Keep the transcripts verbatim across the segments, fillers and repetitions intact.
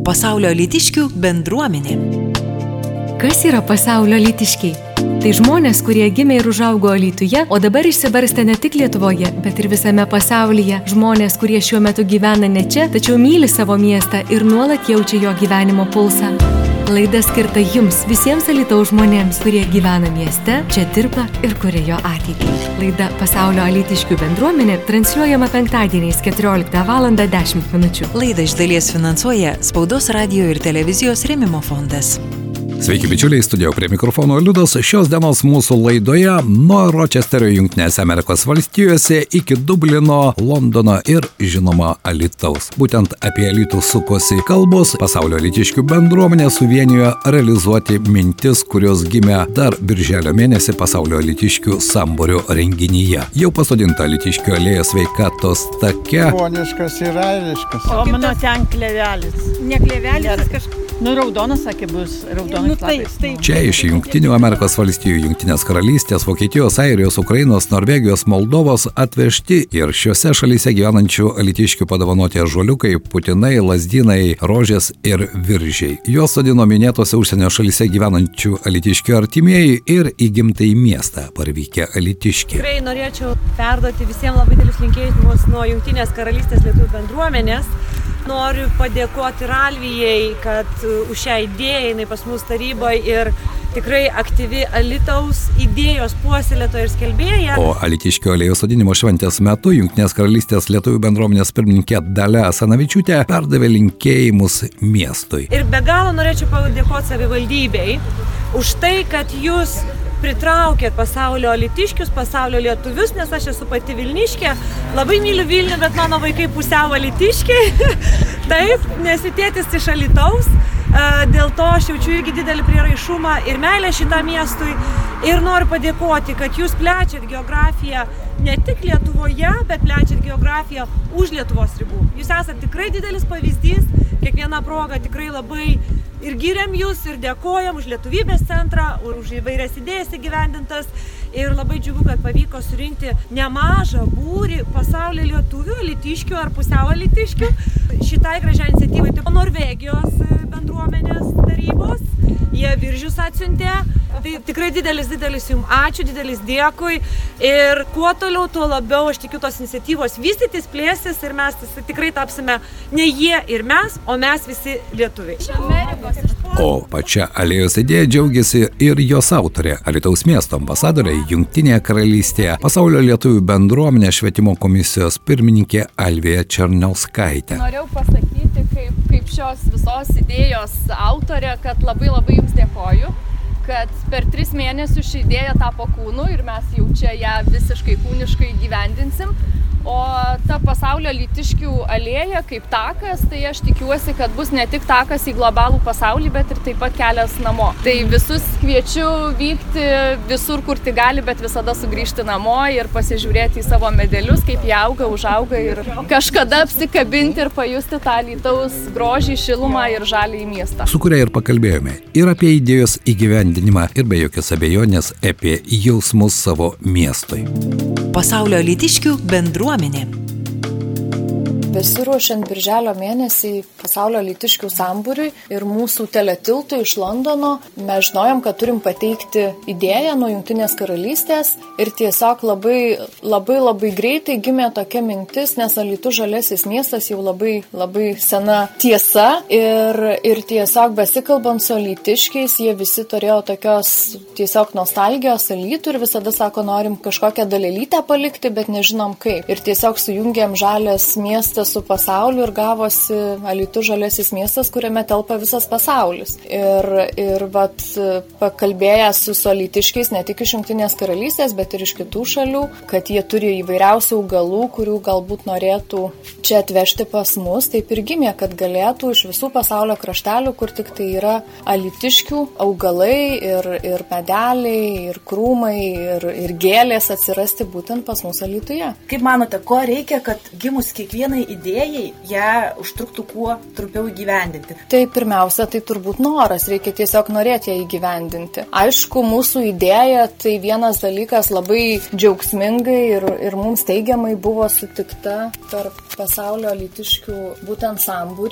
Pasaulio alytiškių bendruomenė. Kas yra pasaulio alytiškiai? Tai žmonės, kurie gimė ir užaugo Alytuje, o dabar išsibarstė ne tik Lietuvoje, bet ir visame pasaulyje. Žmonės, kurie šiuo metu gyvena ne čia, tačiau myli savo miestą ir nuolat jaučia jo gyvenimo pulsą. Laida skirta jums, visiems Alytaus žmonėms, kurie gyvena mieste, čia dirba ir kuria jo ateitį. Laida Pasaulio alytiškių bendruomenė transliuojama penktadieniais keturioliktą valandą dešimt minučių. Laidą iš dalies finansuoja Spaudos radijo ir televizijos rėmimo fondas. Sveiki bičiuliai, studijo prie mikrofono Liudas. Šios dienos mūsų laidoje nuo Ročesterio Jungtinėse Amerikos valstijose iki Dublino, Londono ir žinoma Alytaus. Būtent apie Alytų sukosi kalbos. Pasaulio alytiškių bendruomenė suvienijo realizuoti mintis, kurios gimė dar birželio mėnesį Pasaulio alytiškių sambūrio renginyje. Jau pasodinta Alytiškių alėja sveikatos take. Poniškas ir airiškas. O mano ten klevelis. Ne klevelis, kažkas. Nu, raudonas, sakė, bus raudonas Nu, taip, lapais. taip. Čia iš Jungtinių Amerikos valstijų, Jungtinės karalystės, Vokietijos, Airijos, Ukrainos, Norvegijos, Moldovos atvežti ir šiuose šalyse gyvenančių alytiškių padovanoti ąžuoliukai, putinai, lazdynai, rožės ir viržiai. Juos sodino minėtose užsienio šalyse gyvenančių alytiškių artimieji ir į gimtąjį miestą parvykę alytiškiai. Tikrai norėčiau perduoti visiems labai dėlius linkėjimus nuo Jungtinės karalystės lietuvių bendruomenės. Noriu padėkoti Ralvijai, kad už šią idėją jinai pas mus taryboje ir tikrai aktyvi Alytaus idėjos puoselėtoja ir skelbėja. O alytiškių alėjos sodinimo šventės metu Jungtinės karalystės lietuvių bendruomenės pirmininkė Dalia Asanavičiūtė perdavė linkėjimus miestui. Ir be galo norėčiau padėkoti savivaldybei už tai, kad jūs pritraukėt pasaulio alytiškius, pasaulio lietuvius, nes aš esu pati Vilniškė. Labai myliu Vilnių, bet mano vaikai pusiau alytiškiai. Taip, nes tėtis iš Alytaus. Dėl to aš jaučiu irgi didelį prieraišumą ir meilę šitam miestui. Ir noriu padėkoti, kad jūs plečiat geografiją ne tik Lietuvoje, bet plečiat geografiją už Lietuvos ribų. Jūs esate tikrai didelis pavyzdys, kiekviena proga tikrai labai ir giriam jūs, ir dėkojam už Lietuvybės centrą, už įvairias idėjas įgyvendintas. Ir labai džiugu, kad pavyko surinkti nemažą būrį pasaulio lietuvių, alytiškių ar pusiau alytiškių šitai gražiai iniciatyvai. Tai Norvegijos bendruomenės tarybos, jie viržius atsiuntė. Tai tikrai didelis, didelis jums ačiū, didelis dėkui. Ir kuo toliau, tuo labiau aš tikiu tos iniciatyvos vystytis, plėsis ir mes tikrai tapsime ne jie ir mes, o mes visi lietuviai. O pačia alėjos idėja džiaugiasi ir jos autorė, Alytaus miesto ambasadorė Jungtinėje karalystėje, Pasaulio lietuvių bendruomenės švietimo komisijos pirmininkė Alvija Černiauskaitė. Norėjau pasakyti, kaip, kaip šios visos idėjos autorė, kad labai labai jums dėkoju, kad per tris mėnesius ši idėja tapo kūnu ir mes jau čia ją visiškai kūniškai gyvendinsim. O ta pasaulio alytiškių alėja kaip takas, tai aš tikiuosi, kad bus ne tik takas į globalų pasaulį, bet ir taip pat kelias namo. Tai visus kviečiu vykti visur, kur tik gali, bet visada sugrįžti namo ir pasižiūrėti į savo medelius, kaip jie auga, užauga ir kažkada apsikabinti ir pajusti tą Alytaus grožį, šilumą ir žalį į miestą. Su kuria ir pakalbėjome ir apie idėjos įgyvendinimą ir be jokios abejonės apie jausmus savo miestui. Pasaulio alytiškių bendruomenė. Besiruošiant birželio mėnesį pasaulio alytiškių sambūriui ir mūsų teletiltui iš Londono, mes žinojom, kad turim pateikti idėją nuo Jungtinės karalystės ir tiesiog labai, labai, labai greitai gimė tokia mintis, nes Alytus žaliasis miestas jau labai, labai sena tiesa ir, ir tiesiog besikalbant su alytiškiais, jie visi turėjo tokios tiesiog nostalgijos Alytų ir visada sako, norim kažkokią dalelytę palikti, bet nežinom kaip. Ir tiesiog sujungėm žalias miestas su pasauliu ir gavosi Alytus žaliasis miestas, kuriame telpa visas pasaulis. Ir, ir vat, pakalbėję su, su alytiškiais ne tik iš Jungtinės karalystės, bet ir iš kitų šalių, kad jie turi įvairiausių augalų, kurių galbūt norėtų čia atvežti pas mus, taip ir gimė, kad galėtų iš visų pasaulio kraštelių, kur tik tai yra alytiškių augalai ir, ir medeliai, ir krūmai, ir, ir gėlės atsirasti būtent pas mus Alytuje. Kaip manote, ko reikia, kad gimus kiekvienai idėjai ją užtruktų kuo trumpiau įgyvendinti? Tai pirmiausia, tai turbūt noras, reikia tiesiog norėti ją įgyvendinti. Aišku, mūsų idėja, tai vienas dalykas labai džiaugsmingai ir, ir mums teigiamai buvo sutikta per pasaulio alytiškių būtent sambūrį,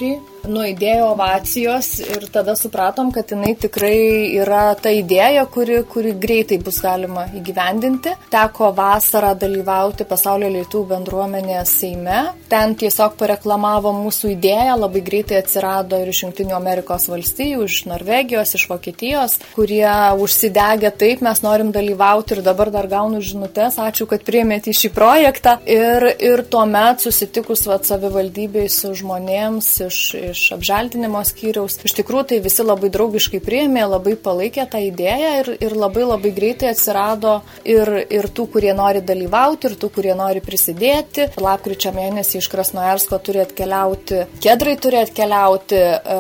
nuaidėjo ovacijos ir tada supratom, kad jinai tikrai yra ta idėja, kuri, kuri greitai bus galima įgyvendinti. Teko vasarą dalyvauti Pasaulio lietuvių bendruomenės Seime. Ten tiesiog pareklamavo mūsų idėją, labai greitai atsirado ir iš Jungtinių Amerikos valstijų, iš Norvegijos, iš Vokietijos, kurie užsidegė taip, mes norim dalyvauti ir dabar dar gaunu žinutes, ačiū, kad priėmėte į šį projektą. Ir, ir tuomet susitikus vat, savivaldybei su žmonėms iš, iš apželdinimo skyriaus, iš tikrųjų tai visi labai draugiškai priėmė, labai palaikė tą idėją ir, ir labai labai greitai atsirado ir, ir tų, kurie nori dalyvauti, ir tų, kurie nori prisidėti. Lapkričio mėnesį iš Krasnojarsko turi atkeliauti, Kedrai turi atkeliauti,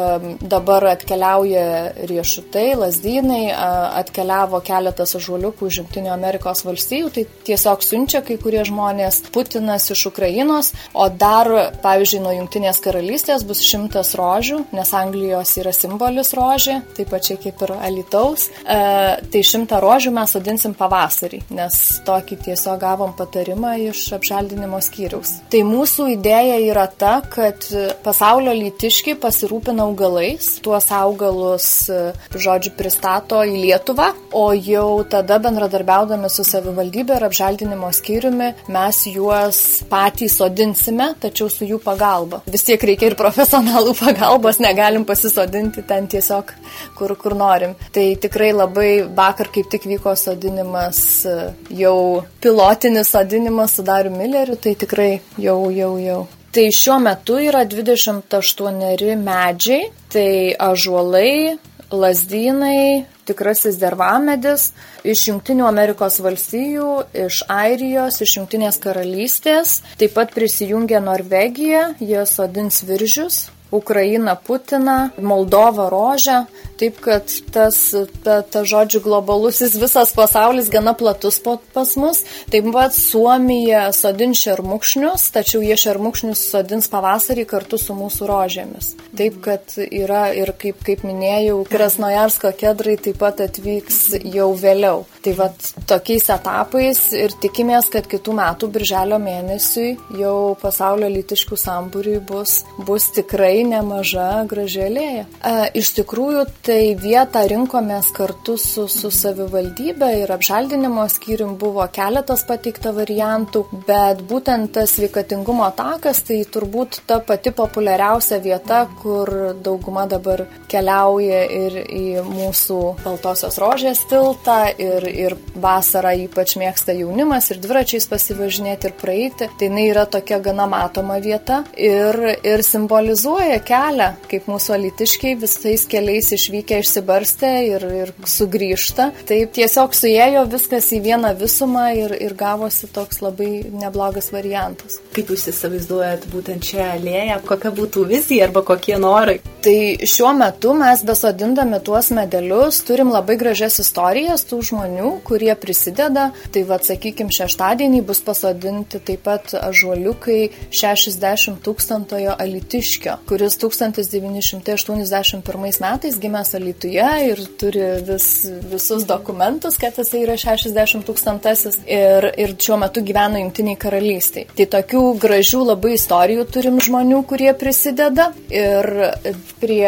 dabar atkeliauja riešutai, lazdynai, atkeliavo keletas ąžuoliukų iš Jungtinių Amerikos valstijų, tai tiesiog siunčia kai kurie žmonės, Putinas iš Ukrainos, o dar, pavyzdžiui, nuo Jungtinės karalystės bus šimtas rožių, nes Anglijos yra simbolis rožė, taip pačiai kaip ir Alytaus, e, tai šimtą rožių mes sodinsim pavasarį, nes tokį tiesiog gavom patarimą iš apželdinimo skyriaus. Tai mūsų idėja yra ta, kad pasaulio lytiškiai pasirūpina augalais, tuos augalus, žodžiu, pristato į Lietuvą, o jau tada bendradarbiaudami su savivaldybė ir apželdinimo skyriumi mes juos patys sodinsime, tačiau su jų pagalba. Vis tiek reikia ir profesionalų pagalbos, negalim pasisodinti ten tiesiog, kur, kur norim. Tai tikrai labai vakar kaip tik vyko sodinimas, jau pilotinis sodinimas su Dariu Milleriu, tai tikrai jau, jau, jau. Tai šiuo metu yra dvidešimt aštuoni medžiai, tai ąžuolai, lazdynai, tikrasis dervamedis, iš Jungtinių Amerikos valstijų, iš Airijos, iš Jungtinės karalystės, taip pat prisijungia Norvegija, jie sodins viržius, Ukraina Putiną, Moldova rožę, taip kad tas, ta, ta žodžiu, globalusis visas pasaulis gana platus pas mus. Taip pat Suomija sodins šermukšnius, tačiau jie šermukšnius sodins pavasarį kartu su mūsų rožėmis. Taip kad yra ir, kaip, kaip minėjau, Krasnojarsko kedrai taip pat atvyks jau vėliau. Tai vat tokiais etapais ir tikimės, kad kitų metų birželio mėnesiui jau pasaulio lytiškių sambūriui bus, bus tikrai nemaža graži alėja. E, iš tikrųjų, tai vietą rinkomės kartu su, su savivaldybė ir apželdinimo skyrium buvo keletas pateikta variantų, bet būtent tas sveikatingumo takas, tai turbūt ta pati populiariausia vieta, kur dauguma dabar keliauja ir į mūsų Baltosios rožės tiltą ir, ir vasarą ypač mėgsta jaunimas ir dviračiais pasivažinėti ir praeiti. Tai jinai yra tokia gana matoma vieta ir, ir simbolizuoja kelią, kaip mūsų alytiškiai visais keliais išvykę išsibarstę ir, ir sugrįžta. Taip tiesiog suėjo viskas į vieną visumą ir, ir gavosi toks labai neblogas variantas. Kaip jūs įsivaizduojat būtent šią alėją, kokia būtų vizija arba kokie norai? Tai šiuo metu mes besodindami tuos medelius turim labai gražias istorijas tų žmonių, kurie prisideda. Tai va, sakykim, šeštadienį bus pasodinti taip pat ąžuoliukai šešiasdešimt tūkstantojo alytiškio, kuris tūkstantis devyni šimtai aštuoniasdešimt pirmais metais gimęs Alytuje ir turi vis, visus dokumentus, kad jis yra šešiasdešimt tūkstantasis ir, ir šiuo metu gyvena Jungtiniai karalystiai. Tai tokių gražių labai istorijų turim žmonių, kurie prisideda ir prie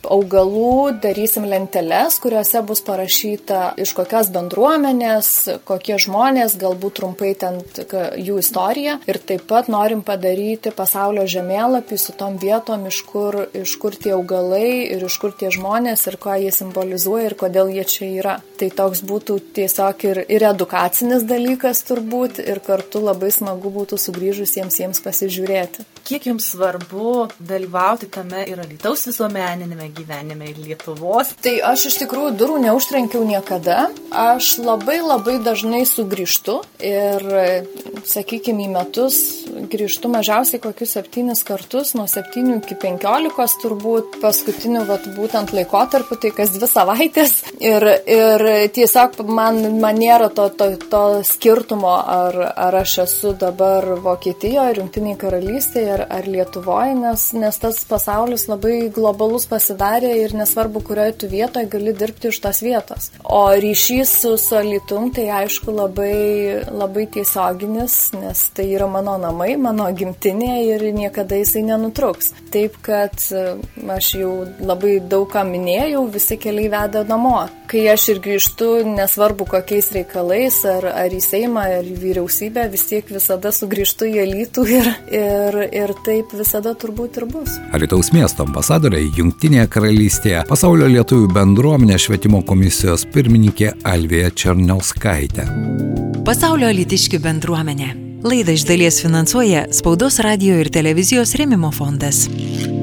augalų darysim lenteles, kuriuose bus parašyta iš kokios bendruomenės, kokie žmonės, galbūt trumpai ten jų istorija ir taip pat norim padaryti pasaulio žemėlapį su tom vietom, iš kur, iš kur tie augalai ir iš kur tie žmonės ir ką jie simbolizuoja ir kodėl jie čia yra. Tai toks būtų tiesiog ir, ir edukacinis dalykas turbūt ir kartu labai smagu būtų sugrįžusiems jiems pasižiūrėti. Kiek jums svarbu dalyvauti tame ir Alytaus visuomeninėme gyvenime ir Lietuvos? Tai aš iš tikrųjų durų neužtrenkiau niekada. Aš labai labai dažnai sugrįžtu ir, sakykime, į metus grįžtu mažiausiai kokius septynis kartus, nuo septynių iki penkiolikos turbūt paskutinių vat, būtent laikotarpių, tai kas dvi savaitės. Ir, ir tiesiog man, man nėra to, to, to skirtumo, ar, ar aš esu dabar Vokietijoje, ar Jungtinėje karalystėje, ar, ar Lietuvoje, nes, nes tas pasaulis labai globalus pasidarė ir nesvarbu, kurioje tu vietoje gali dirbti iš tos vietos. O ryšys su, su Alytum tai aišku labai, labai tiesioginis, nes tai yra mano namai, mano gimtinė ir niekada jisai nenutruks. Taip, kad aš jau labai daug ką minėjau, visi keliai veda namo. Kai aš ir grįžtu, nesvarbu kokiais reikalais, ar, ar į Seimą, ar į vyriausybę, vis tiek visada sugrįžtu į Alytų ir, ir, ir taip visada turbūt ir bus. Alytaus miesto ambasadorė Jungtinėje karalystėje Pasaulio lietuvių bendruomenės švietimo komisijos pirmininkė Alvija Černiauskaitė. Pasaulio alytiškių bendruomenė. Laidą iš dalies finansuoja Spaudos radijo ir televizijos rėmimo fondas.